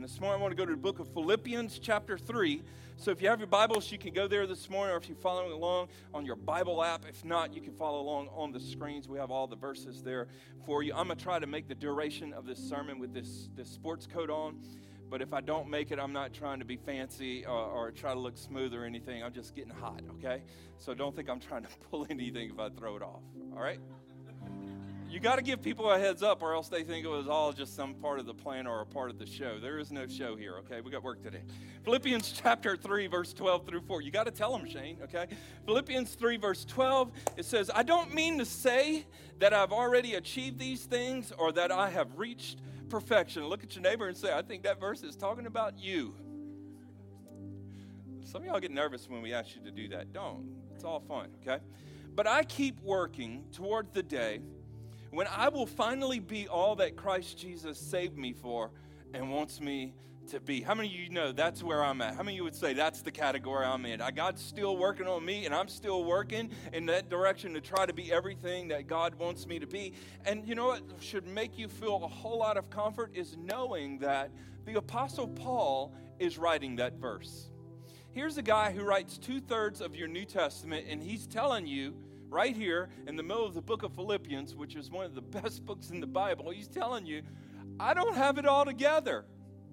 This morning I want to go to the book of Philippians chapter 3. So if you have your Bibles, you can go there this morning, or if you're following along on your Bible app. If not, you can follow along on the screens. We have all the verses there for you. I'm going to try to make the duration of this sermon with this sports coat on. But if I don't make it, I'm not trying to be fancy or try to look smooth or anything. I'm just getting hot, okay? So don't think I'm trying to pull anything if I throw it off, all right? You got to give people a heads up, or else they think it was all just some part of the plan or a part of the show. There is no show here, okay? We got work today. Philippians chapter 3, verse 12 through 4. You got to tell them, Shane, okay? Philippians 3, verse 12, it says, I don't mean to say that I've already achieved these things or that I have reached perfection. Look at your neighbor and say, I think that verse is talking about you. Some of y'all get nervous when we ask you to do that. Don't. It's all fun, okay? But I keep working toward the day when I will finally be all that Christ Jesus saved me for and wants me to be. How many of you know that's where I'm at? How many of you would say that's the category I'm in? God's still working on me, and I'm still working in that direction to try to be everything that God wants me to be. And you know what should make you feel a whole lot of comfort is knowing that the Apostle Paul is writing that verse. Here's a guy who writes 2/3 of your New Testament, and he's telling you, right here in the middle of the book of Philippians, which is one of the best books in the Bible, he's telling you, I don't have it all together.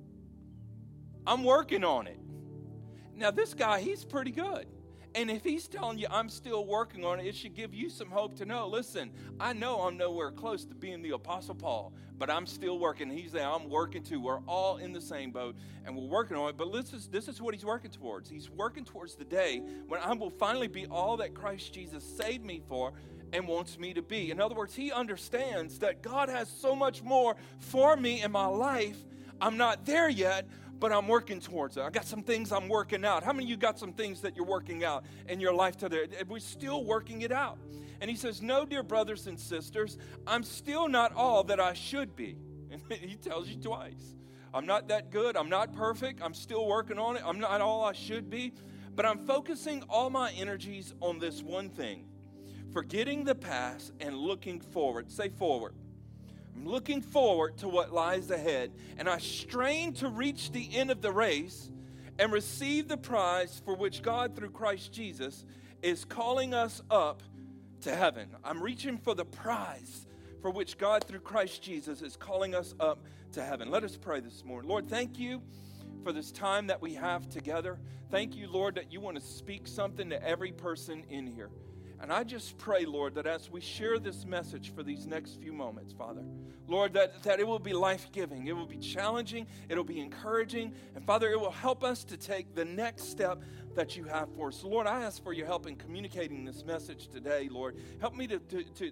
I'm working on it. Now, this guy, he's pretty good. And if he's telling you I'm still working on it, it should give you some hope to know, listen, I know I'm nowhere close to being the Apostle Paul, but I'm still working. He's saying I'm working too. We're all in the same boat, and we're working on it. But this is what he's working towards. He's working towards the day when I will finally be all that Christ Jesus saved me for and wants me to be. In other words, he understands that God has so much more for me in my life. I'm not there yet, but I'm working towards it. I got some things I'm working out. How many of you got some things that you're working out in your life today? We're still working it out. And he says, no, dear brothers and sisters, I'm still not all that I should be. And he tells you twice. I'm not that good. I'm not perfect. I'm still working on it. I'm not all I should be. But I'm focusing all my energies on this one thing, forgetting the past and looking forward. Say forward. I'm looking forward to what lies ahead, and I strain to reach the end of the race and receive the prize for which God, through Christ Jesus, is calling us up to heaven. I'm reaching for the prize for which God, through Christ Jesus, is calling us up to heaven. Let us pray this morning. Lord, thank you for this time that we have together. Thank you, Lord, that you want to speak something to every person in here. And I just pray, Lord, that as we share this message for these next few moments, Father, Lord, that it will be life-giving, it will be challenging, it will be encouraging, and Father, it will help us to take the next step that you have for us. So, Lord, I ask for your help in communicating this message today, Lord. Help me to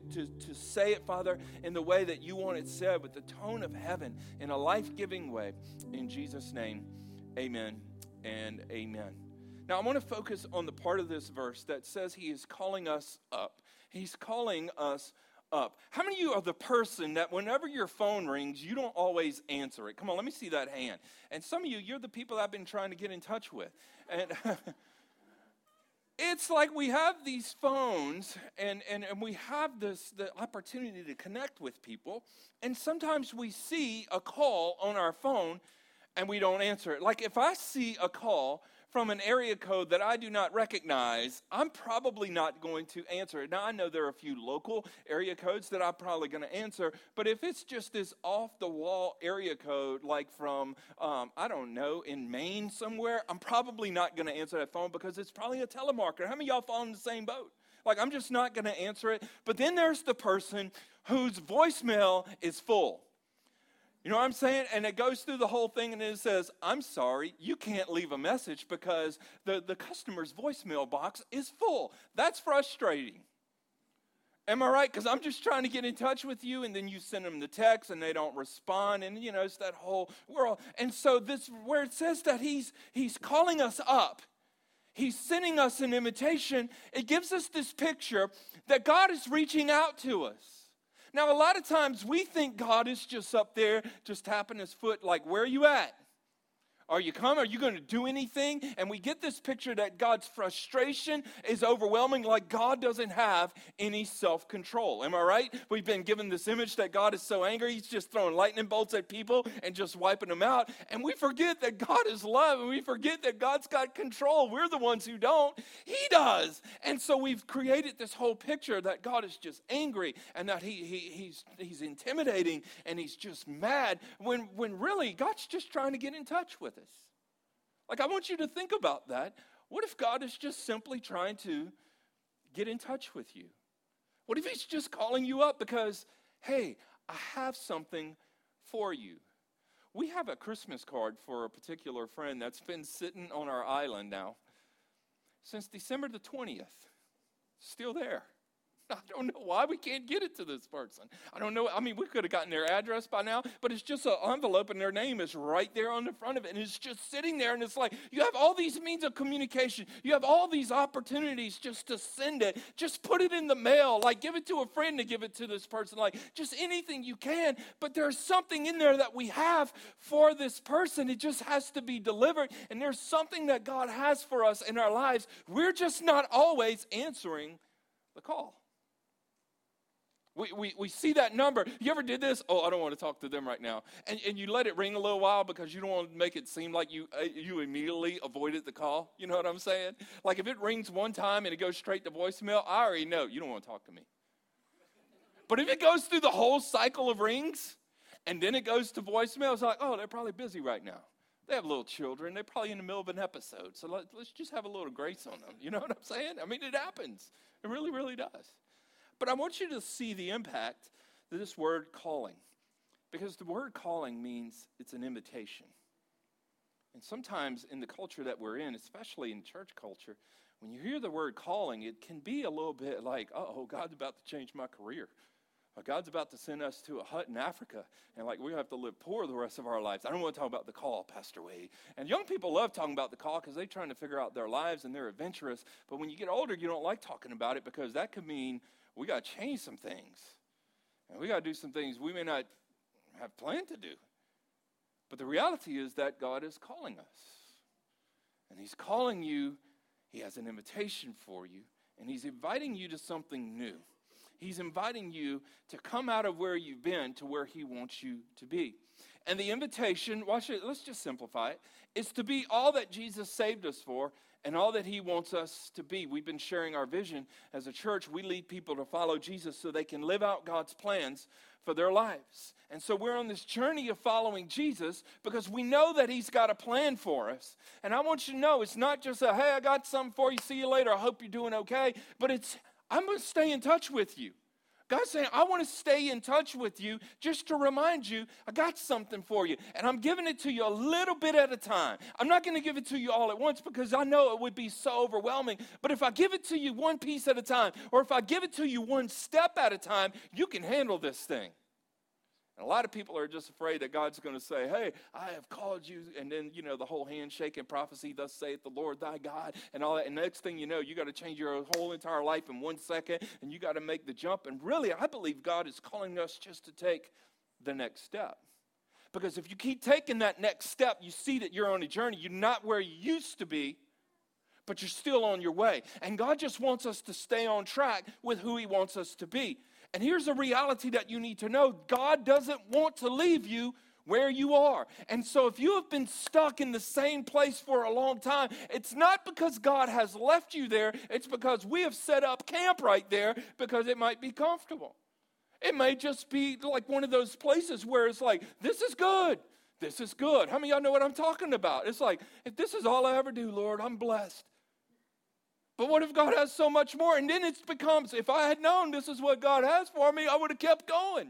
say it, Father, in the way that you want it said, with the tone of heaven, in a life-giving way. In Jesus' name, amen and amen. Now, I want to focus on the part of this verse that says he is calling us up. He's calling us up. How many of you are the person that whenever your phone rings, you don't always answer it? Come on, let me see that hand. And some of you, you're the people I've been trying to get in touch with. And it's like we have these phones and we have the opportunity to connect with people. And sometimes we see a call on our phone and we don't answer it. Like if I see a call from an area code that I do not recognize, I'm probably not going to answer it. Now, I know there are a few local area codes that I'm probably going to answer, but if it's just this off-the-wall area code, like from, I don't know, in Maine somewhere, I'm probably not going to answer that phone because it's probably a telemarketer. How many of y'all fall in the same boat? Like, I'm just not going to answer it. But then there's the person whose voicemail is full. You know what I'm saying? And it goes through the whole thing and it says, I'm sorry, you can't leave a message because the customer's voicemail box is full. That's frustrating. Am I right? Because I'm just trying to get in touch with you, and then you send them the text and they don't respond, and you know, it's that whole world. And so this, where it says that he's calling us up, he's sending us an invitation, it gives us this picture that God is reaching out to us. Now, a lot of times we think God is just up there, just tapping his foot like, where are you at? Are you coming? Are you going to do anything? And we get this picture that God's frustration is overwhelming, like God doesn't have any self-control. Am I right? We've been given this image that God is so angry, he's just throwing lightning bolts at people and just wiping them out. And we forget that God is love, and we forget that God's got control. We're the ones who don't. He does. And so we've created this whole picture that God is just angry and that he's intimidating and he's just mad, when really God's just trying to get in touch with us. Like, I want you to think about that. What if God is just simply trying to get in touch with you? What if he's just calling you up because, hey, I have something for you? We have a Christmas card for a particular friend that's been sitting on our island now since December the 20th. Still there. I don't know why we can't get it to this person. I don't know. I mean, we could have gotten their address by now, but it's just an envelope and their name is right there on the front of it. And it's just sitting there, and it's like, you have all these means of communication. You have all these opportunities just to send it. Just put it in the mail. Like, give it to a friend to give it to this person. Like, just anything you can. But there's something in there that we have for this person. It just has to be delivered. And there's something that God has for us in our lives. We're just not always answering the call. We see that number. You ever did this? Oh, I don't want to talk to them right now. And you let it ring a little while because you don't want to make it seem like you immediately avoided the call. You know what I'm saying? Like, if it rings one time and it goes straight to voicemail, I already know you don't want to talk to me. But if it goes through the whole cycle of rings and then it goes to voicemail, it's like, oh, they're probably busy right now. They have little children. They're probably in the middle of an episode. So let's just have a little grace on them. You know what I'm saying? I mean, it happens. It really, really does. But I want you to see the impact of this word calling, because the word calling means it's an invitation. And sometimes in the culture that we're in, especially in church culture, when you hear the word calling, it can be a little bit like, oh, God's about to change my career. Or God's about to send us to a hut in Africa, and like we have to live poor the rest of our lives. I don't want to talk about the call, Pastor Wade. And young people love talking about the call because they're trying to figure out their lives and they're adventurous. But when you get older, you don't like talking about it because that could mean we got to change some things. And we got to do some things we may not have planned to do. But the reality is that God is calling us. And he's calling you. He has an invitation for you. And he's inviting you to something new. He's inviting you to come out of where you've been to where he wants you to be. And the invitation, watch it, let's just simplify it, is to be all that Jesus saved us for and all that he wants us to be. We've been sharing our vision as a church. We lead people to follow Jesus so they can live out God's plans for their lives. And so we're on this journey of following Jesus because we know that he's got a plan for us. And I want you to know it's not just a, hey, I got something for you, see you later, I hope you're doing okay. But it's, I'm going to stay in touch with you. God's saying, I want to stay in touch with you just to remind you, I got something for you. And I'm giving it to you a little bit at a time. I'm not going to give it to you all at once because I know it would be so overwhelming. But if I give it to you one piece at a time, or if I give it to you one step at a time, you can handle this thing. And a lot of people are just afraid that God's going to say, hey, I have called you. And then, the whole handshake and prophecy, thus saith the Lord thy God, and all that. And next thing you know, you got to change your whole entire life in 1 second, and you got to make the jump. And really, I believe God is calling us just to take the next step. Because if you keep taking that next step, you see that you're on a journey. You're not where you used to be, but you're still on your way. And God just wants us to stay on track with who he wants us to be. And here's a reality that you need to know. God doesn't want to leave you where you are. And so if you have been stuck in the same place for a long time, it's not because God has left you there. It's because we have set up camp right there because it might be comfortable. It may just be like one of those places where it's like, this is good. This is good. How many of y'all know what I'm talking about? It's like, if this is all I ever do, Lord, I'm blessed. But what if God has so much more? And then it becomes, if I had known this is what God has for me, I would have kept going.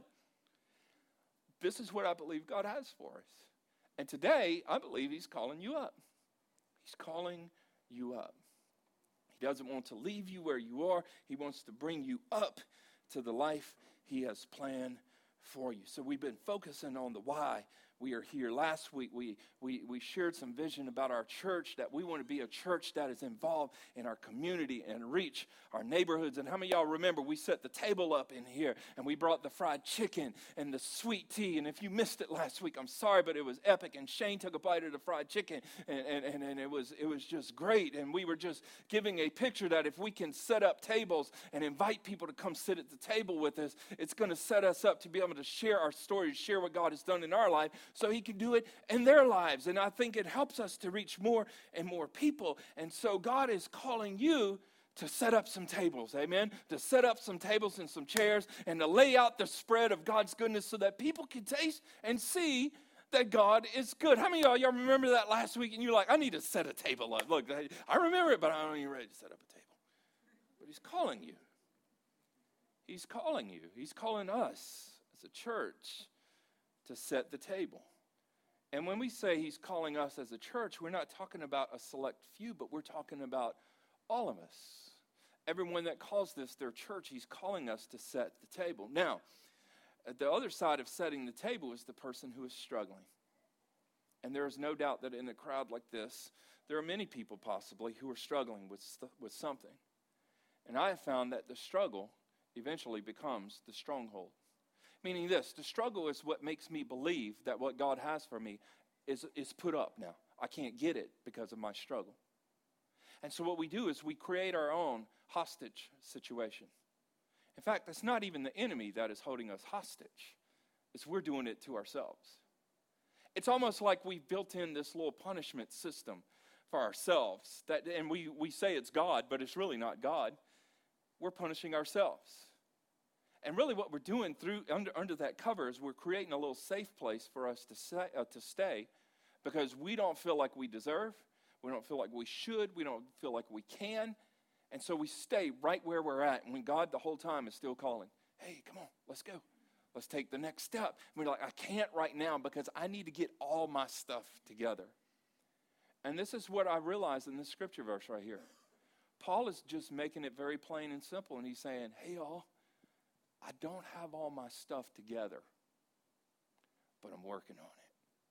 This is what I believe God has for us. And today, I believe he's calling you up. He's calling you up. He doesn't want to leave you where you are. He wants to bring you up to the life he has planned for you. So we've been focusing on the why, we are here. Last week, we shared some vision about our church, that we want to be a church that is involved in our community and reach our neighborhoods. And how many of y'all remember we set the table up in here and we brought the fried chicken and the sweet tea? And if you missed it last week, I'm sorry, but it was epic. And Shane took a bite of the fried chicken, and it was just great. And we were just giving a picture that if we can set up tables and invite people to come sit at the table with us, it's going to set us up to be able to share our stories, share what God has done in our life, so he can do it in their lives. And I think it helps us to reach more and more people. And so God is calling you to set up some tables, amen? To set up some tables and some chairs and to lay out the spread of God's goodness so that people can taste and see that God is good. How many of y'all remember that last week and you're like, I need to set a table up? Look, I remember it, but I'm not ready to set up a table. But he's calling you. He's calling you. He's calling us as a church to set the table. And when we say he's calling us as a church, we're not talking about a select few, but we're talking about all of us. Everyone that calls this their church, he's calling us to set the table. Now, at the other side of setting the table is the person who is struggling. And there is no doubt that in a crowd like this, there are many people possibly who are struggling with something. And I have found that the struggle eventually becomes the stronghold. Meaning this, the struggle is what makes me believe that what God has for me is put up now. I can't get it because of my struggle. And so what we do is we create our own hostage situation. In fact, it's not even the enemy that is holding us hostage. It's we're doing it to ourselves. It's almost like we've built in this little punishment system for ourselves. And we say it's God, but it's really not God. We're punishing ourselves. And really what we're doing under that cover is we're creating a little safe place for us to stay because we don't feel like we deserve. We don't feel like we should. We don't feel like we can. And so we stay right where we're at. And when God the whole time is still calling, hey, come on, let's go. Let's take the next step. And we're like, I can't right now because I need to get all my stuff together. And this is what I realized in this scripture verse right here. Paul is just making it very plain and simple. And he's saying, hey, y'all, I don't have all my stuff together, but I'm working on it.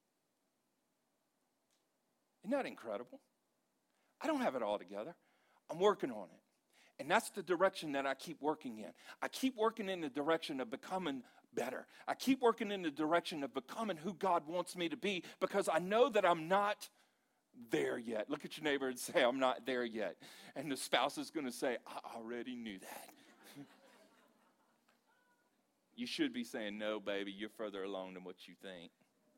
Isn't that incredible? I don't have it all together. I'm working on it. And that's the direction that I keep working in. I keep working in the direction of becoming better. I keep working in the direction of becoming who God wants me to be because I know that I'm not there yet. Look at your neighbor and say, I'm not there yet. And the spouse is going to say, I already knew that. You should be saying, no, baby, you're further along than what you think.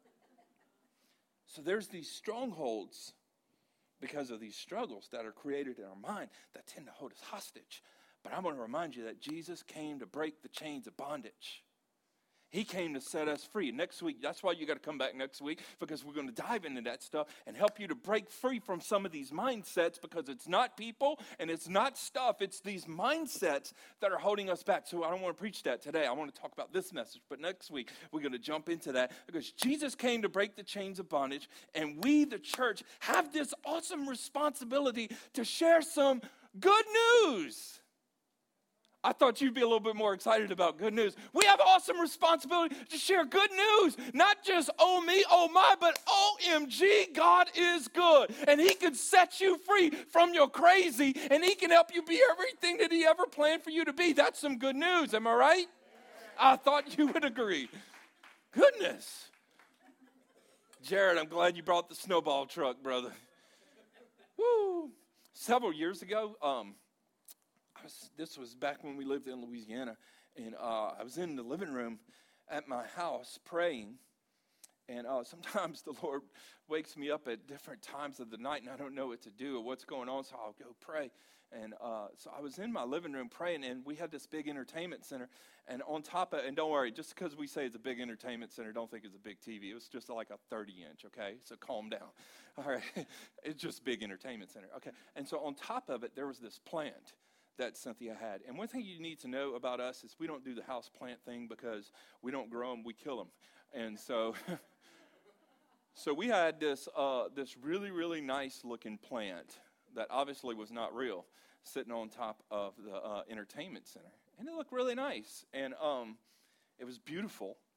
So there's these strongholds because of these struggles that are created in our mind that tend to hold us hostage. But I'm going to remind you that Jesus came to break the chains of bondage. He came to set us free. Next week, that's why you got to come back next week, because we're going to dive into that stuff and help you to break free from some of these mindsets, because it's not people and it's not stuff. It's these mindsets that are holding us back. So I don't want to preach that today. I want to talk about this message. But next week, we're going to jump into that, because Jesus came to break the chains of bondage, and we, the church, have this awesome responsibility to share some good news. I thought you'd be a little bit more excited about good news. We have awesome responsibility to share good news. Not just, oh me, oh my, but OMG, God is good. And he can set you free from your crazy, and he can help you be everything that he ever planned for you to be. That's some good news, am I right? I thought you would agree. Goodness. Jared, I'm glad you brought the snowball truck, brother. Woo. Several years ago, this was back when we lived in Louisiana, and I was in the living room at my house praying, and sometimes the Lord wakes me up at different times of the night, and I don't know what to do or what's going on, so I'll go pray. And so I was in my living room praying, and we had this big entertainment center, and on top of it, and don't worry, just because we say it's a big entertainment center, don't think it's a big TV. It was just like a 30-inch, okay? So calm down. All right, it's just big entertainment center, okay? And so on top of it, there was this plant that Cynthia had. And one thing you need to know about us is we don't do the house plant thing, because we don't grow them, we kill them. And so so we had this really, really nice looking plant that obviously was not real, sitting on top of the entertainment center. And it looked really nice. And it was beautiful.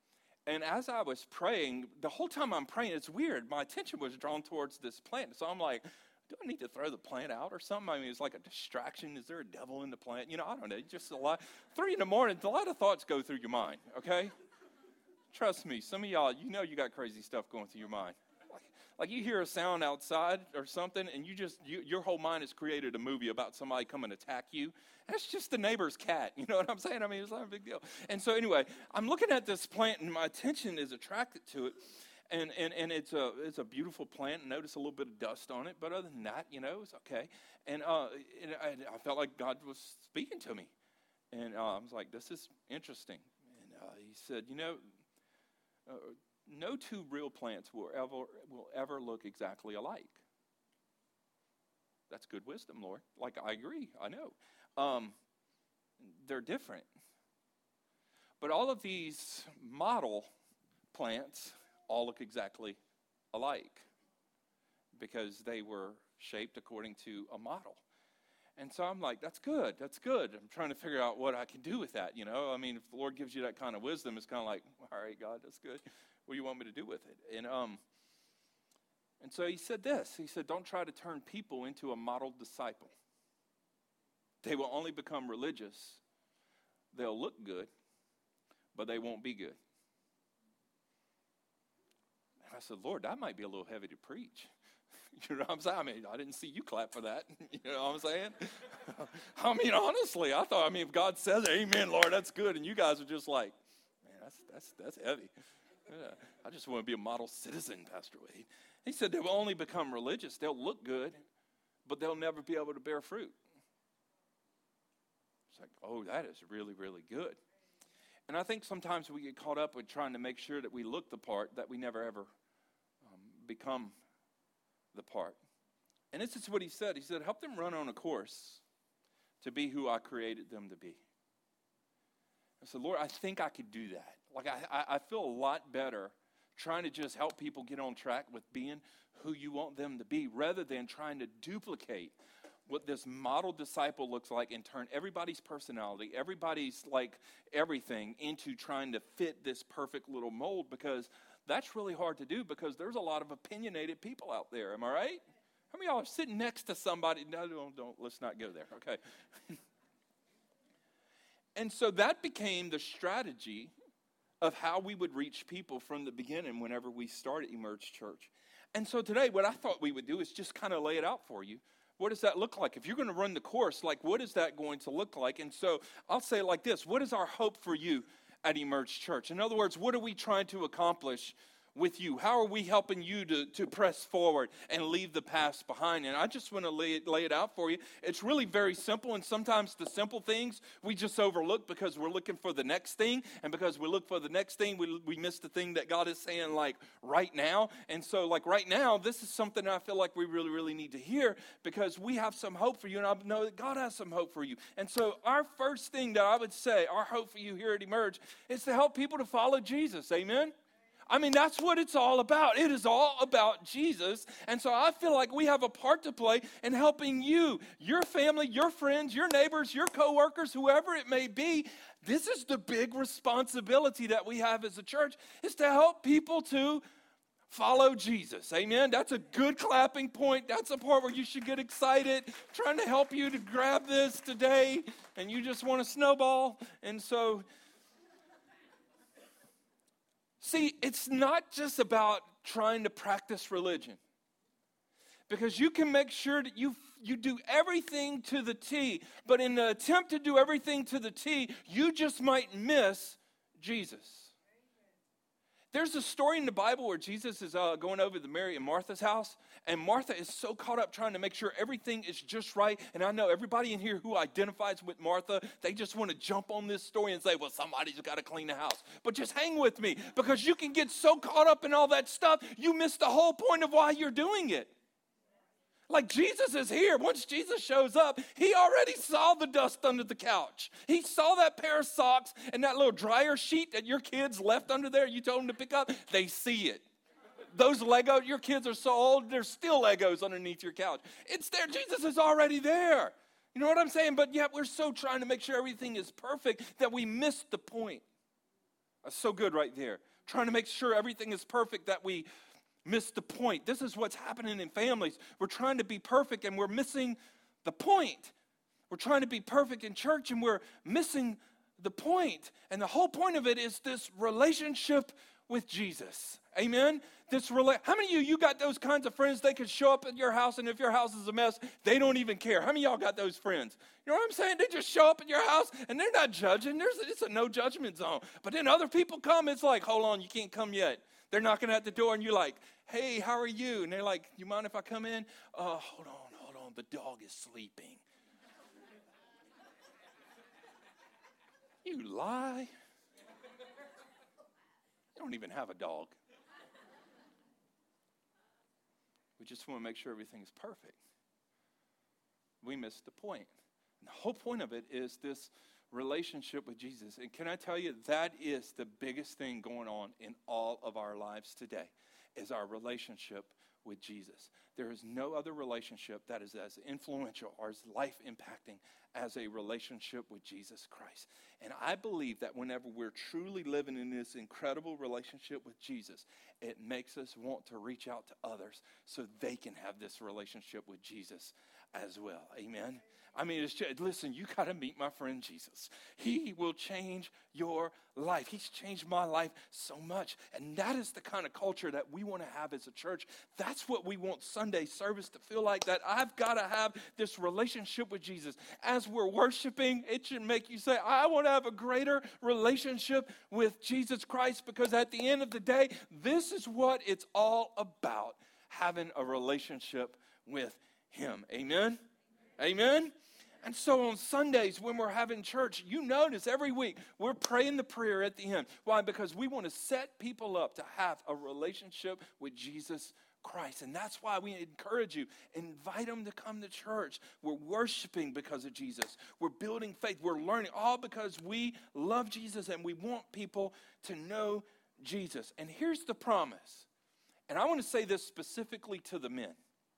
And as I was praying, the whole time I'm praying, it's weird. My attention was drawn towards this plant. So I'm like, do I need to throw the plant out or something? I mean, it's like a distraction. Is there a devil in the plant? You know, I don't know. Just a lot. 3 in the morning, a lot of thoughts go through your mind, okay? Trust me, some of y'all, you know you got crazy stuff going through your mind. Like you hear a sound outside or something, and your whole mind has created a movie about somebody coming to attack you. And it's just the neighbor's cat. You know what I'm saying? I mean, it's not a big deal. And so anyway, I'm looking at this plant, and my attention is attracted to it. And it's a beautiful plant. Notice a little bit of dust on it, but other than that, you know, it's okay. And I felt like God was speaking to me. And I was like, this is interesting. And he said, you know, no two real plants will ever look exactly alike. That's good wisdom, Lord. Like, I agree. I know. They're different. But all of these model plants all look exactly alike because they were shaped according to a model. And so I'm like, that's good. I'm trying to figure out what I can do with that, you know. I mean, if the Lord gives you that kind of wisdom, it's kind of like, all right, God, that's good. What do you want me to do with it? And so he said this. He said, don't try to turn people into a model disciple. They will only become religious. They'll look good, but they won't be good. And I said, Lord, that might be a little heavy to preach. You know what I'm saying? I mean, I didn't see you clap for that. You know what I'm saying? I mean, honestly, I thought, if God says, amen, Lord, that's good. And you guys are just like, man, that's heavy. Yeah, I just want to be a model citizen, Pastor Wade. He said they will only become religious. They'll look good, but they'll never be able to bear fruit. It's like, oh, that is really, really good. And I think sometimes we get caught up with trying to make sure that we look the part, that we never ever become the part. And this is what he said. He said, help them run on a course to be who I created them to be. I said, Lord, I think I could do that. Like, I feel a lot better trying to just help people get on track with being who you want them to be rather than trying to duplicate what this model disciple looks like and turn everybody's personality, everybody's like everything into trying to fit this perfect little mold, because that's really hard to do because there's a lot of opinionated people out there. Am I right? How many of y'all are sitting next to somebody? No, don't let's not go there. Okay. And so that became the strategy of how we would reach people from the beginning whenever we started Emerge Church. And so today, what I thought we would do is just kind of lay it out for you. What does that look like? If you're going to run the course, like, what is that going to look like? And so I'll say it like this. What is our hope for you at Emerge Church? In other words, what are we trying to accomplish with you? How are we helping you to press forward and leave the past behind? And I just want to lay it out for you. It's really very simple, and sometimes the simple things we just overlook because we're looking for the next thing, and because we look for the next thing, we miss the thing that God is saying, like, right now. And so, like, right now, this is something I feel like we really, really need to hear, because we have some hope for you, and I know that God has some hope for you. And so our first thing that I would say, our hope for you here at Emerge, is to help people to follow Jesus. Amen? I mean, that's what it's all about. It is all about Jesus. And so I feel like we have a part to play in helping you, your family, your friends, your neighbors, your coworkers, whoever it may be. This is the big responsibility that we have as a church, is to help people to follow Jesus. Amen? That's a good clapping point. That's a part where you should get excited, trying to help you to grab this today, and you just want to snowball. And so, see, it's not just about trying to practice religion, because you can make sure that you do everything to the T, but in the attempt to do everything to the T, you just might miss Jesus. There's a story in the Bible where Jesus is going over to Mary and Martha's house, and Martha is so caught up trying to make sure everything is just right. And I know everybody in here who identifies with Martha, they just want to jump on this story and say, well, somebody's got to clean the house. But just hang with me, because you can get so caught up in all that stuff, you miss the whole point of why you're doing it. Like, Jesus is here. Once Jesus shows up, he already saw the dust under the couch. He saw that pair of socks and that little dryer sheet that your kids left under there you told them to pick up. They see it. Those Legos, your kids are so old, there's still Legos underneath your couch. It's there. Jesus is already there. You know what I'm saying? But yet we're so trying to make sure everything is perfect that we miss the point. That's so good right there. trying to make sure everything is perfect that we miss the point. This is what's happening in families. We're trying to be perfect and we're missing the point. We're trying to be perfect in church and we're missing the point. And the whole point of it is this relationship with Jesus. Amen? How many of you got those kinds of friends? They could show up at your house, and if your house is a mess, they don't even care. How many of y'all got those friends? You know what I'm saying? They just show up at your house, and they're not judging. It's a no judgment zone. But then other people come, it's like, hold on, you can't come yet. They're knocking at the door, and you're like, hey, how are you? And they're like, you mind if I come in? Hold on, the dog is sleeping. You lie. You don't even have a dog. We just want to make sure everything's perfect. We miss the point. And the whole point of it is this relationship with Jesus. And can I tell you, that is the biggest thing going on in all of our lives today, is our relationship with Jesus. There is no other relationship that is as influential or as life-impacting as a relationship with Jesus Christ. And I believe that whenever we're truly living in this incredible relationship with Jesus, it makes us want to reach out to others so they can have this relationship with Jesus as well. Amen? I mean, listen, you got to meet my friend Jesus. He will change your life. He's changed my life so much. And that is the kind of culture that we want to have as a church. That's what we want Sunday service to feel like, that I've got to have this relationship with Jesus. As we're worshiping, it should make you say, I want to have a greater relationship with Jesus Christ, because at the end of the day, this is what it's all about, having a relationship with Him. Amen? Amen? And so on Sundays when we're having church, you notice every week we're praying the prayer at the end. Why? Because we want to set people up to have a relationship with Jesus Christ. And that's why we encourage you, invite them to come to church. We're worshiping because of Jesus. We're building faith. We're learning, all because we love Jesus and we want people to know Jesus. And here's the promise. And I want to say this specifically to the men.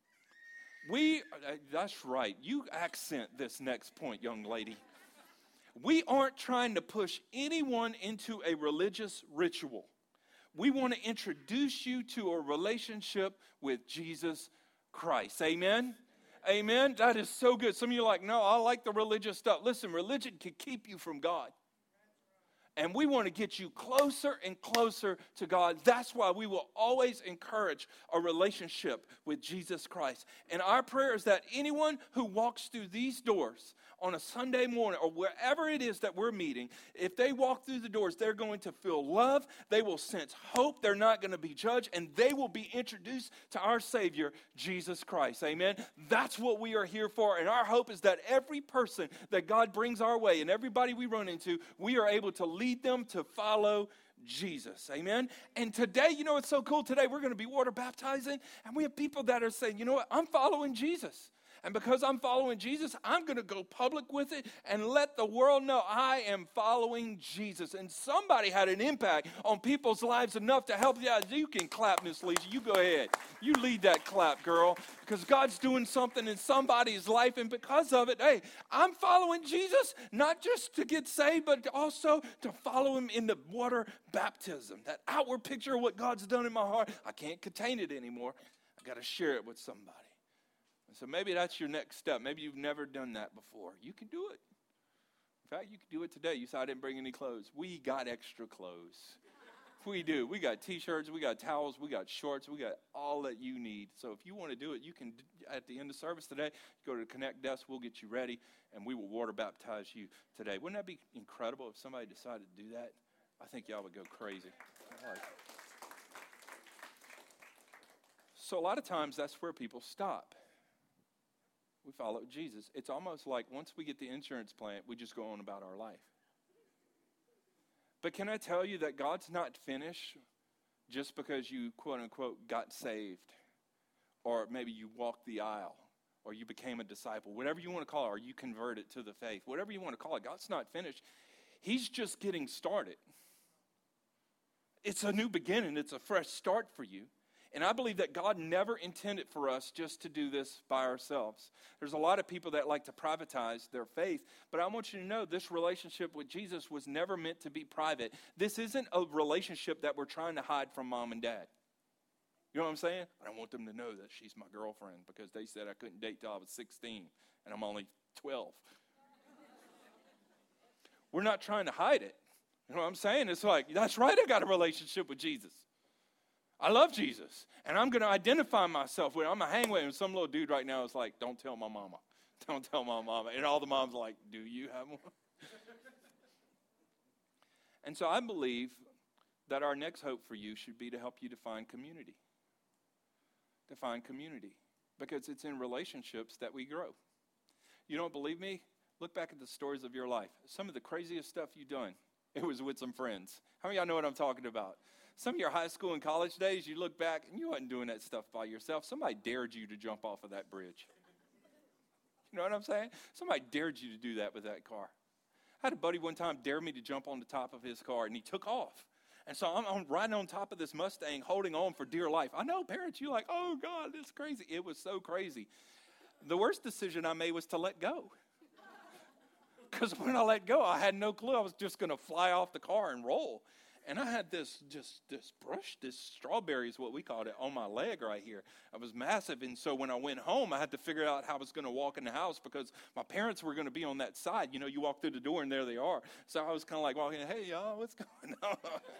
That's right. You accent this next point, young lady. We aren't trying to push anyone into a religious ritual. We want to introduce you to a relationship with Jesus Christ. Amen? Amen? That is so good. Some of you are like, no, I like the religious stuff. Listen, religion can keep you from God. And we want to get you closer and closer to God. That's why we will always encourage a relationship with Jesus Christ. And our prayer is that anyone who walks through these doors on a Sunday morning or wherever it is that we're meeting, if they walk through the doors, they're going to feel love, they will sense hope, they're not going to be judged, and they will be introduced to our Savior, Jesus Christ. Amen? That's what we are here for, and our hope is that every person that God brings our way and everybody we run into, we are able to lead them to follow Jesus. Amen? And today, you know what's so cool? Today we're going to be water baptizing, and we have people that are saying, you know what, I'm following Jesus. And because I'm following Jesus, I'm going to go public with it and let the world know I am following Jesus. And somebody had an impact on people's lives enough to help you out. You can clap, Miss Lisa. You go ahead. You lead that clap, girl. Because God's doing something in somebody's life. And because of it, hey, I'm following Jesus, not just to get saved, but also to follow Him in the water baptism. That outward picture of what God's done in my heart. I can't contain it anymore. I got to share it with somebody. So maybe that's your next step. Maybe you've never done that before. You can do it. In fact, you can do it today. You said I didn't bring any clothes. We got extra clothes. We do. We got T-shirts. We got towels. We got shorts. We got all that you need. So if you want to do it, you can, at the end of service today, go to the Connect desk. We'll get you ready, and we will water baptize you today. Wouldn't that be incredible if somebody decided to do that? I think y'all would go crazy. So a lot of times that's where people stop. We follow Jesus. It's almost like once we get the insurance plan, we just go on about our life. But can I tell you that God's not finished just because you, quote unquote, got saved, or maybe you walked the aisle, or you became a disciple, whatever you want to call it, or you converted to the faith, whatever you want to call it. God's not finished. He's just getting started. It's a new beginning. It's a fresh start for you. And I believe that God never intended for us just to do this by ourselves. There's a lot of people that like to privatize their faith, but I want you to know this relationship with Jesus was never meant to be private. This isn't a relationship that we're trying to hide from mom and dad. You know what I'm saying? I don't want them to know that she's my girlfriend because they said I couldn't date till I was 16 and I'm only 12. We're not trying to hide it. You know what I'm saying? It's like, that's right, I got a relationship with Jesus. I love Jesus, and I'm going to identify myself with him. I'm going to hang with him. Some little dude right now is like, don't tell my mama. Don't tell my mama. And all the moms are like, do you have one? And so I believe that our next hope for you should be to help you define community. Define community. Because it's in relationships that we grow. You don't believe me? Look back at the stories of your life. Some of the craziest stuff you've done, it was with some friends. How many of y'all know what I'm talking about? Some of your high school and college days, you look back, and you wasn't doing that stuff by yourself. Somebody dared you to jump off of that bridge. You know what I'm saying? Somebody dared you to do that with that car. I had a buddy one time dare me to jump on the top of his car, and he took off. And so I'm riding on top of this Mustang, holding on for dear life. I know, parents, you're like, oh, God, this is crazy. It was so crazy. The worst decision I made was to let go. Because when I let go, I had no clue I was just going to fly off the car and roll. And I had this brush, this strawberry is what we called it, on my leg right here. I was massive, and so when I went home, I had to figure out how I was going to walk in the house because my parents were going to be on that side. You know, you walk through the door, and there they are. So I was kind of like walking, hey, y'all, what's going on?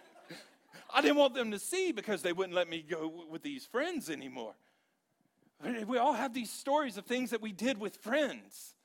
I didn't want them to see because they wouldn't let me go with these friends anymore. We all have these stories of things that we did with friends.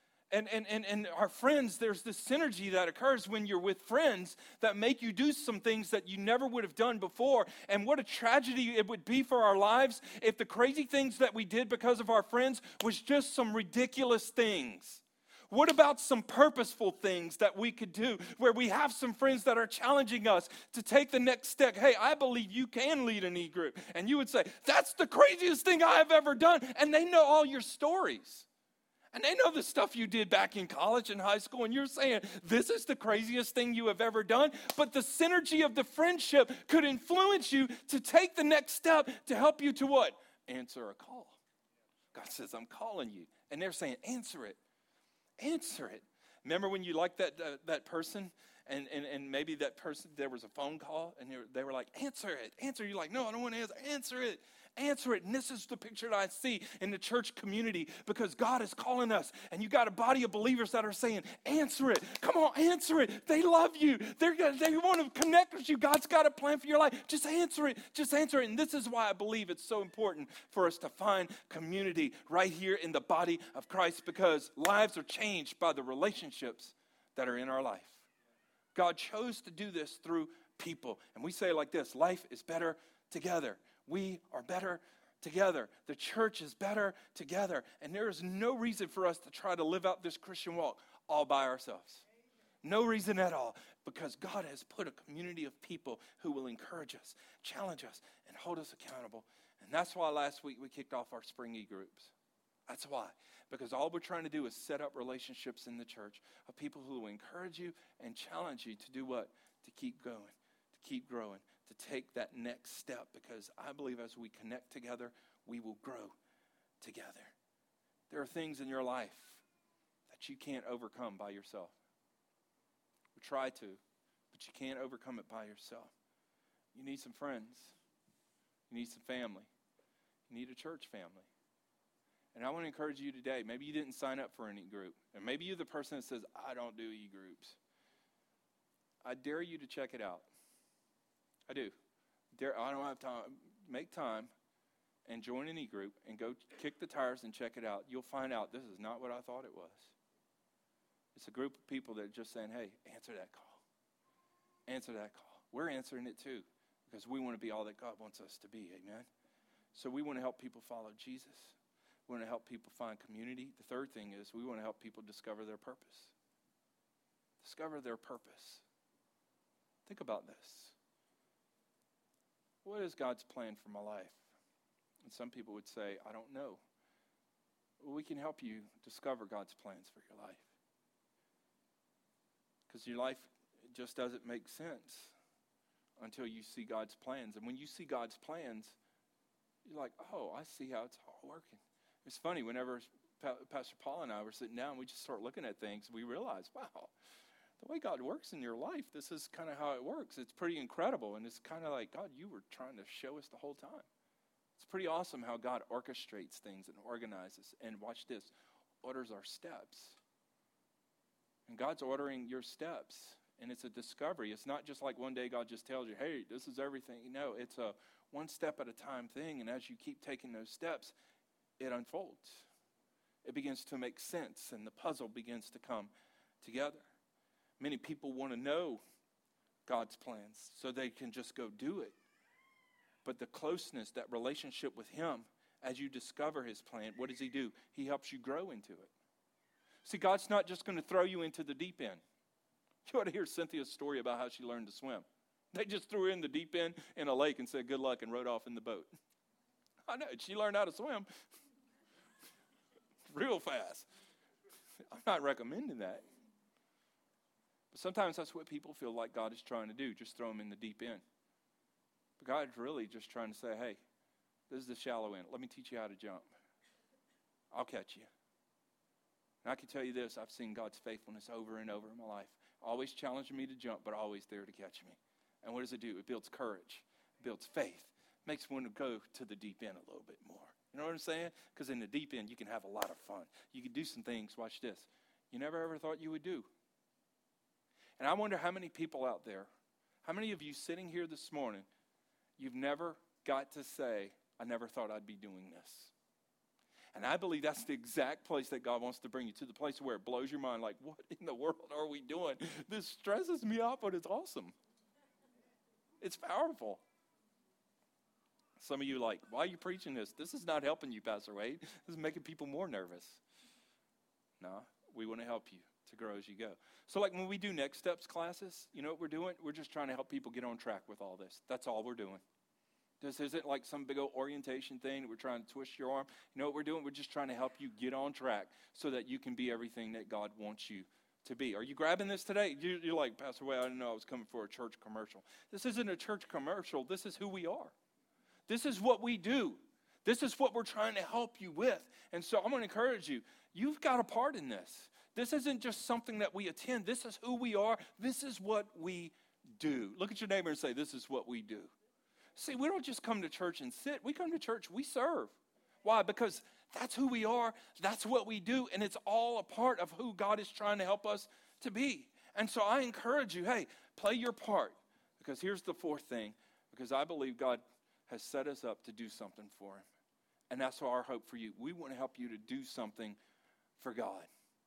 And our friends, there's this synergy that occurs when you're with friends that make you do some things that you never would have done before. And what a tragedy it would be for our lives if the crazy things that we did because of our friends was just some ridiculous things. What about some purposeful things that we could do where we have some friends that are challenging us to take the next step? Hey, I believe you can lead an e-group. And you would say, that's the craziest thing I have ever done. And they know all your stories. And they know the stuff you did back in college and high school, and you're saying, this is the craziest thing you have ever done. But the synergy of the friendship could influence you to take the next step to help you to what? Answer a call. God says, I'm calling you. And they're saying, answer it. Answer it. Remember when you liked that person, and maybe that person, there was a phone call, and they were like, answer it. Answer it. You're like, no, I don't want to answer. Answer it. Answer it. And this is the picture that I see in the church community because God is calling us. And you got a body of believers that are saying, answer it. Come on, answer it. They love you. They want to connect with you. God's got a plan for your life. Just answer it. Just answer it. And this is why I believe it's so important for us to find community right here in the body of Christ because lives are changed by the relationships that are in our life. God chose to do this through people. And we say it like this, life is better together. We are better together. The church is better together. And there is no reason for us to try to live out this Christian walk all by ourselves. No reason at all. Because God has put a community of people who will encourage us, challenge us, and hold us accountable. And that's why last week we kicked off our spring e-groups. That's why. Because all we're trying to do is set up relationships in the church of people who will encourage you and challenge you to do what? To keep going, to keep growing, to take that next step. Because I believe as we connect together, we will grow together. There are things in your life that you can't overcome by yourself. We try to, but you can't overcome it by yourself. You need some friends. You need some family. You need a church family. And I want to encourage you today, maybe you didn't sign up for an e-group, and maybe you're the person that says, I don't do e-groups. I dare you to check it out. I do. I don't have time. Make time and join an e-group and go kick the tires and check it out. You'll find out this is not what I thought it was. It's a group of people that are just saying, hey, answer that call. Answer that call. We're answering it too because we want to be all that God wants us to be. Amen? So we want to help people follow Jesus. We want to help people find community. The third thing is we want to help people discover their purpose. Discover their purpose. Think about this. What is God's plan for my life? And some people would say, I don't know. Well, we can help you discover God's plans for your life. Because your life just doesn't make sense until you see God's plans. And when you see God's plans, you're like, oh, I see how it's all working. It's funny, whenever Pastor Paul and I were sitting down, we just start looking at things, we realize, wow, the way God works in your life, this is kind of how it works. It's pretty incredible, and it's kind of like, God, you were trying to show us the whole time. It's pretty awesome how God orchestrates things and organizes, and watch this, orders our steps. And God's ordering your steps, and it's a discovery. It's not just like one day God just tells you, hey, this is everything. No, it's a one step at a time thing, and as you keep taking those steps, it unfolds. It begins to make sense, and the puzzle begins to come together. Many people want to know God's plans so they can just go do it. But the closeness, that relationship with Him, as you discover His plan, what does He do? He helps you grow into it. See, God's not just going to throw you into the deep end. You ought to hear Cynthia's story about how she learned to swim. They just threw her in the deep end in a lake and said, good luck, and rode off in the boat. I know, she learned how to swim real fast. I'm not recommending that. But sometimes that's what people feel like God is trying to do, just throw them in the deep end. But God's really just trying to say, hey, this is the shallow end. Let me teach you how to jump. I'll catch you. And I can tell you this, I've seen God's faithfulness over and over in my life. Always challenging me to jump, but always there to catch me. And what does it do? It builds courage. It builds faith. It makes one to go to the deep end a little bit more. You know what I'm saying? Because in the deep end, you can have a lot of fun. You can do some things, watch this, you never ever thought you would do. And I wonder how many people out there, how many of you sitting here this morning, you've never got to say, I never thought I'd be doing this. And I believe that's the exact place that God wants to bring you to, the place where it blows your mind, like, what in the world are we doing? This stresses me out, but it's awesome. It's powerful. Some of you are like, why are you preaching this? This is not helping you, Pastor Wade. This is making people more nervous. No, we want to help you to grow as you go. So like when we do Next Steps classes, you know what we're doing? We're just trying to help people get on track with all this. That's all we're doing. This isn't like some big old orientation thing. We're trying to twist your arm. You know what we're doing? We're just trying to help you get on track so that you can be everything that God wants you to be. Are you grabbing this today? You're like, Pastor Wade, I didn't know I was coming for a church commercial. This isn't a church commercial. This is who we are. This is what we do. This is what we're trying to help you with. And so I'm going to encourage you. You've got a part in this. This isn't just something that we attend. This is who we are. This is what we do. Look at your neighbor and say, this is what we do. See, we don't just come to church and sit. We come to church, we serve. Why? Because that's who we are. That's what we do. And it's all a part of who God is trying to help us to be. And so I encourage you, hey, play your part. Because here's the fourth thing. Because I believe God has set us up to do something for Him. And that's our hope for you. We want to help you to do something for God.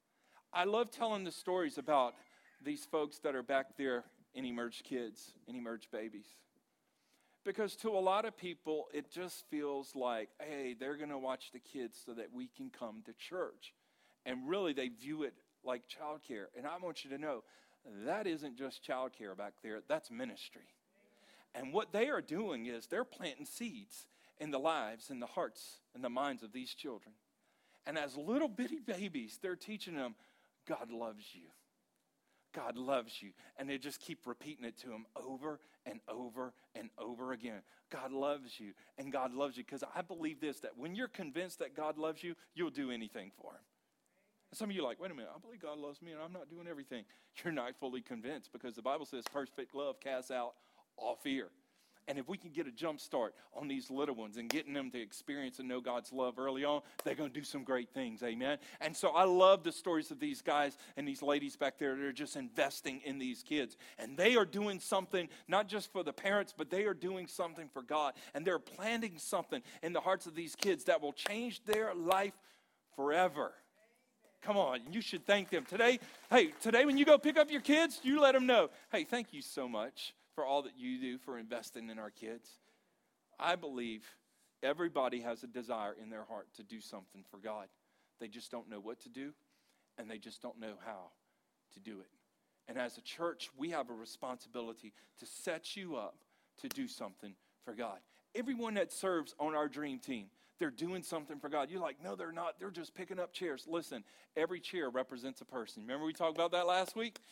I love telling the stories about these folks that are back there in Emerge Kids, in Emerge Babies. Because to a lot of people, it just feels like, hey, they're going to watch the kids so that we can come to church. And really, they view it like childcare. And I want you to know, that isn't just childcare back there. That's ministry. And what they are doing is they're planting seeds in the lives and the hearts and the minds of these children. And as little bitty babies, they're teaching them, God loves you. God loves you. And they just keep repeating it to them over and over and over again. God loves you, and God loves you. Because I believe this, that when you're convinced that God loves you, you'll do anything for Him. And some of you are like, wait a minute, I believe God loves me, and I'm not doing everything. You're not fully convinced, because the Bible says perfect love casts out all fear. And if we can get a jump start on these little ones and getting them to experience and know God's love early on, they're going to do some great things, amen? And so I love the stories of these guys and these ladies back there that are just investing in these kids. And they are doing something, not just for the parents, but they are doing something for God. And they're planting something in the hearts of these kids that will change their life forever. Come on, you should thank them. Today when you go pick up your kids, you let them know, hey, thank you so much for all that you do for investing in our kids. I believe everybody has a desire in their heart to do something for God. They just don't know what to do, and they just don't know how to do it. And as a church, we have a responsibility to set you up to do something for God. Everyone that serves on our dream team, they're doing something for God. You're like, no, they're not. They're just picking up chairs. Listen, every chair represents a person. Remember we talked about that last week?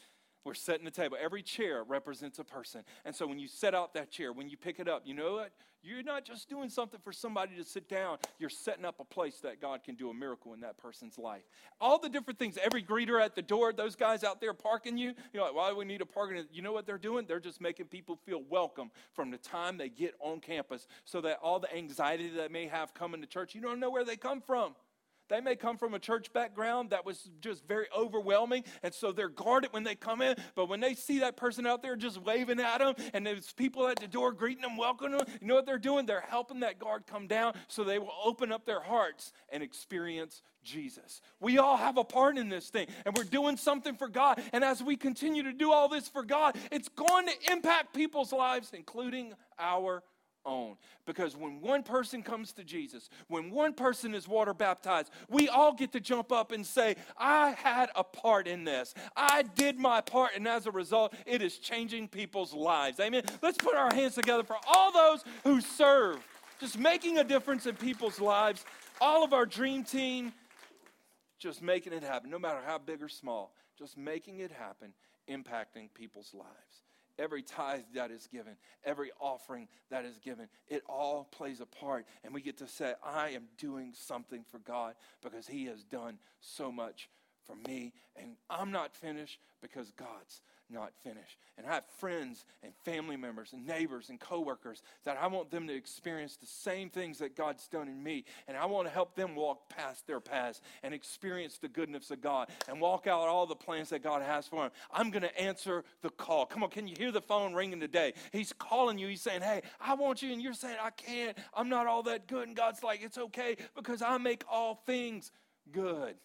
We're setting the table. Every chair represents a person. And so when you set out that chair, when you pick it up, you know what? You're not just doing something for somebody to sit down. You're setting up a place that God can do a miracle in that person's life. All the different things, every greeter at the door, those guys out there parking you, you're like, why do we need a parking? You know what they're doing? They're just making people feel welcome from the time they get on campus, so that all the anxiety that they may have coming to church, you don't know where they come from. They may come from a church background that was just very overwhelming, and so they're guarded when they come in. But when they see that person out there just waving at them, and there's people at the door greeting them, welcoming them, you know what they're doing? They're helping that guard come down so they will open up their hearts and experience Jesus. We all have a part in this thing, and we're doing something for God. And as we continue to do all this for God, it's going to impact people's lives, including our own. Because when one person comes to Jesus, when one person is water baptized, we all get to jump up and say, I had a part in this. I did my part, and as a result, it is changing people's lives. Amen. Let's put our hands together for all those who serve, just making a difference in people's lives. All of our dream team, just making it happen, no matter how big or small, just making it happen, impacting people's lives. Every tithe that is given, every offering that is given, it all plays a part. And we get to say, I am doing something for God because he has done so much for me. And I'm not finished because God's not finished. And I have friends and family members and neighbors and coworkers that I want them to experience the same things that God's done in me. And I want to help them walk past their past and experience the goodness of God and walk out all the plans that God has for them. I'm going to answer the call. Come on, can you hear the phone ringing today? He's calling you. He's saying, hey, I want you. And you're saying, I can't. I'm not all that good. And God's like, it's okay because I make all things good.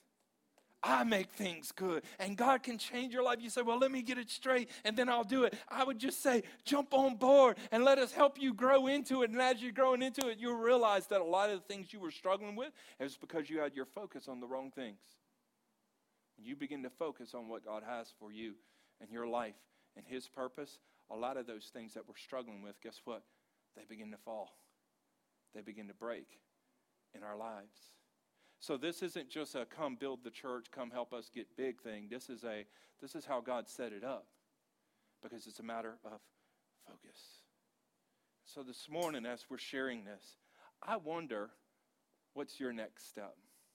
I make things good. And God can change your life. You say, well, let me get it straight and then I'll do it. I would just say, jump on board and let us help you grow into it. And as you're growing into it, you'll realize that a lot of the things you were struggling with is because you had your focus on the wrong things. When you begin to focus on what God has for you and your life and his purpose, a lot of those things that we're struggling with, guess what? They begin to fall. They begin to break in our lives. So this isn't just a come build the church, come help us get big thing. This is how God set it up, because it's a matter of focus. So this morning, as we're sharing this, I wonder, what's your next step?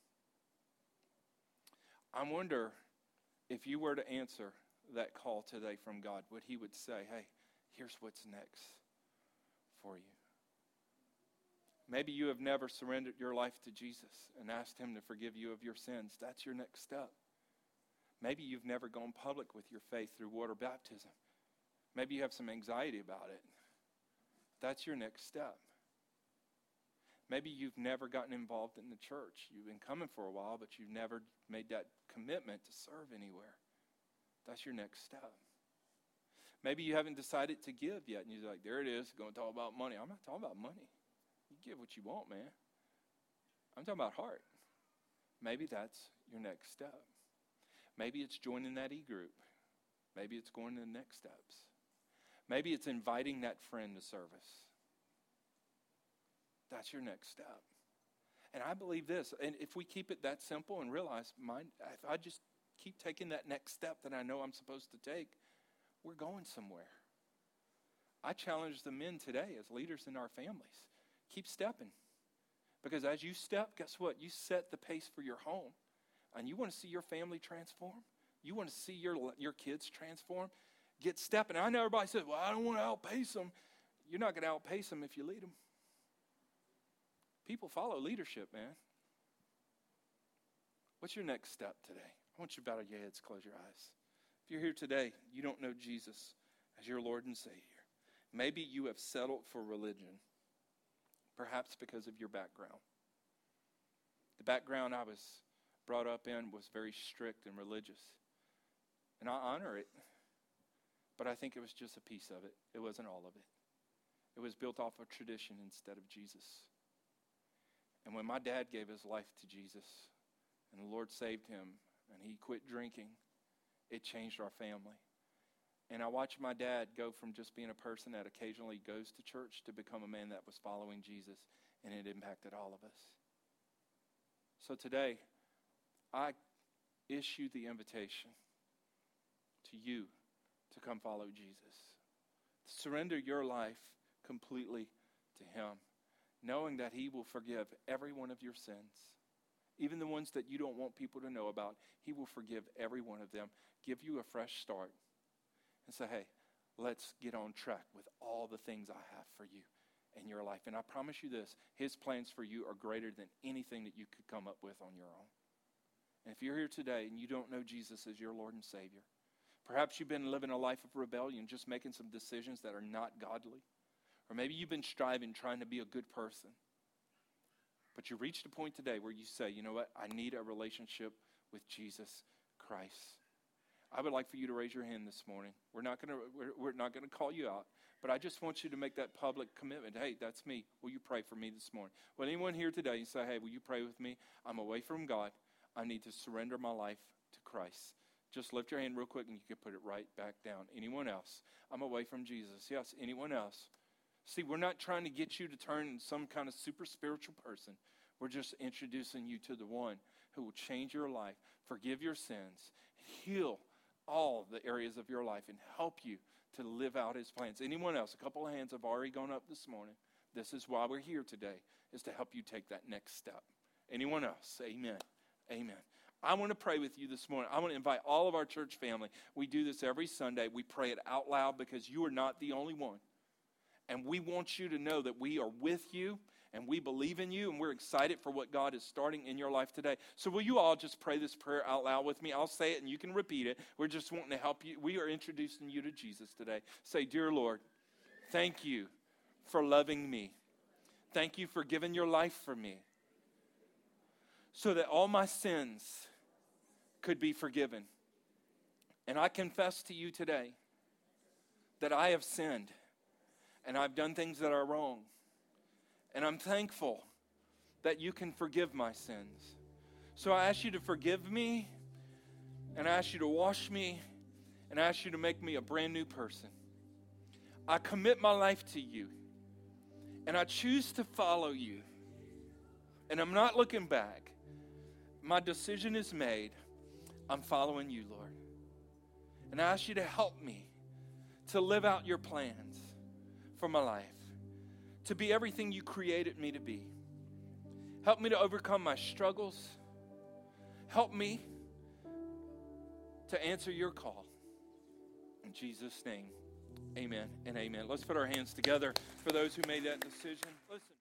I wonder if you were to answer that call today from God, what he would say, hey, here's what's next for you. Maybe you have never surrendered your life to Jesus and asked him to forgive you of your sins. That's your next step. Maybe you've never gone public with your faith through water baptism. Maybe you have some anxiety about it. That's your next step. Maybe you've never gotten involved in the church. You've been coming for a while, but you've never made that commitment to serve anywhere. That's your next step. Maybe you haven't decided to give yet, and you're like, there it is, going to talk about money. I'm not talking about money. You give what you want, man. I'm talking about heart. Maybe that's your next step. Maybe it's joining that e-group. Maybe it's going to the next steps. Maybe it's inviting that friend to service. That's your next step. And I believe this, and if we keep it that simple and realize, if I just keep taking that next step that I know I'm supposed to take, we're going somewhere. I challenge the men today as leaders in our families. Keep stepping. Because as you step, guess what? You set the pace for your home. And you want to see your family transform? You want to see your kids transform? Get stepping. I know everybody says, well, I don't want to outpace them. You're not going to outpace them if you lead them. People follow leadership, man. What's your next step today? I want you to bow your heads, close your eyes. If you're here today, you don't know Jesus as your Lord and Savior. Maybe you have settled for religion. Perhaps because of your background. The background I was brought up in was very strict and religious. And I honor it. But I think it was just a piece of it. It wasn't all of it. It was built off of tradition instead of Jesus. And when my dad gave his life to Jesus, and the Lord saved him, and he quit drinking, it changed our family. And I watched my dad go from just being a person that occasionally goes to church to become a man that was following Jesus, and it impacted all of us. So today, I issue the invitation to you to come follow Jesus. Surrender your life completely to him, knowing that he will forgive every one of your sins. Even the ones that you don't want people to know about, he will forgive every one of them, give you a fresh start, and say, hey, let's get on track with all the things I have for you in your life. And I promise you this, his plans for you are greater than anything that you could come up with on your own. And if you're here today and you don't know Jesus as your Lord and Savior, perhaps you've been living a life of rebellion, just making some decisions that are not godly. Or maybe you've been striving, trying to be a good person. But you reached a point today where you say, you know what, I need a relationship with Jesus Christ. I would like for you to raise your hand this morning. We're not going to call you out, but I just want you to make that public commitment. Hey, that's me. Will you pray for me this morning? Will anyone here today say, hey, will you pray with me? I'm away from God. I need to surrender my life to Christ. Just lift your hand real quick and you can put it right back down. Anyone else? I'm away from Jesus. Yes, anyone else? See, we're not trying to get you to turn into some kind of super spiritual person. We're just introducing you to the one who will change your life, forgive your sins, heal all the areas of your life, and help you to live out his plans. Anyone else? A couple of hands have already gone up this morning. This is why we're here today, is to help you take that next step. Anyone else? Amen. Amen. I want to pray with you this morning. I want to invite all of our church family. We do this every Sunday. We pray it out loud because you are not the only one. And we want you to know that we are with you and we believe in you and we're excited for what God is starting in your life today. So will you all just pray this prayer out loud with me? I'll say it and you can repeat it. We're just wanting to help you. We are introducing you to Jesus today. Say, dear Lord, thank you for loving me. Thank you for giving your life for me so that all my sins could be forgiven. And I confess to you today that I have sinned and I've done things that are wrong. And I'm thankful that you can forgive my sins. So I ask you to forgive me, and I ask you to wash me, and I ask you to make me a brand new person. I commit my life to you, and I choose to follow you. And I'm not looking back. My decision is made. I'm following you, Lord. And I ask you to help me to live out your plans for my life, to be everything you created me to be. Help me to overcome my struggles. Help me to answer your call. In Jesus' name, amen and amen. Let's put our hands together for those who made that decision. Listen.